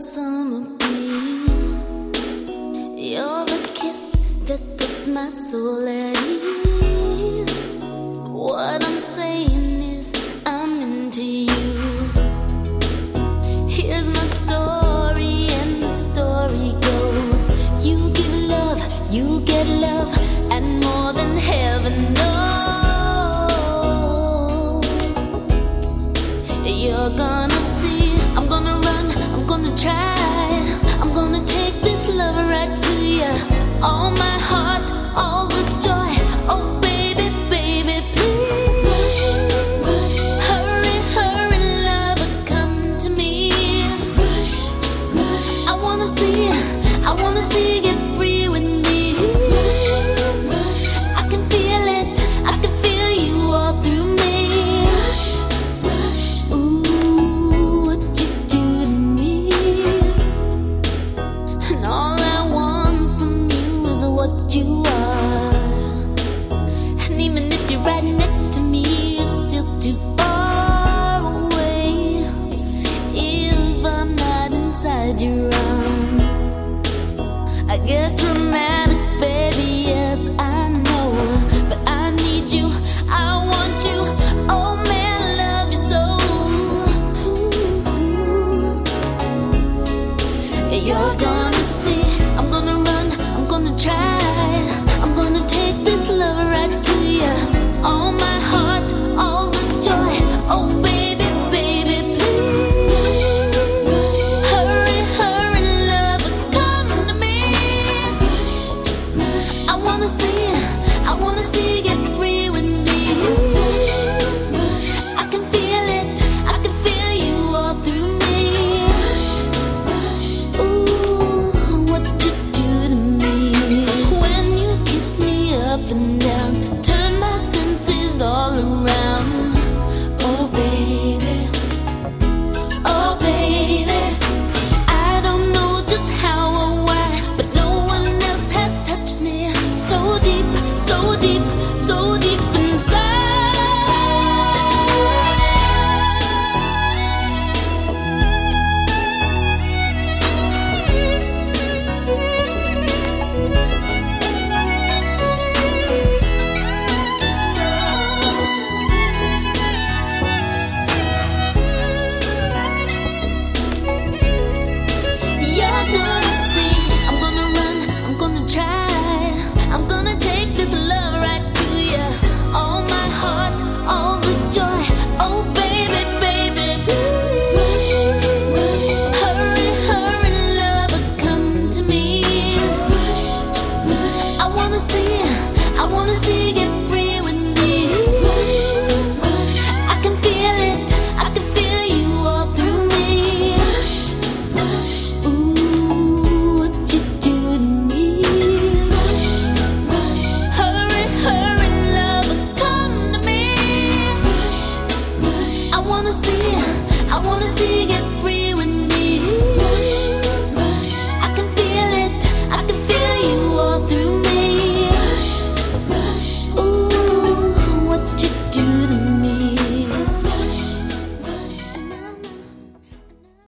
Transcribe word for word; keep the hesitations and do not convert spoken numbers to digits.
summer breeze. You're the kiss that puts my soul at ease. What I'm saying is I'm into you. Here's my story, and the story goes: you give love, you get love, and more than heaven knows. You're gonna see, I'm gonna run, I'm gonna try, I'm gonna take this love right to you. All my heart, all the joy. Oh baby, baby, please rush, rush. Hurry, hurry, lover, come to me. Rush, rush. I wanna see, I wanna see you free with me. Rush, rush. I can feel it, I can feel you all through me. Rush, rush. Ooh, what you do to me. And all I want from you is what you are. And even if you're right next to me, you're still too far away. If I'm not inside your arms, I get dramatic, baby, yes, I know. But I need you, I want you, oh man, I love you so. You're gonna see, I'm gonna run, I'm gonna try,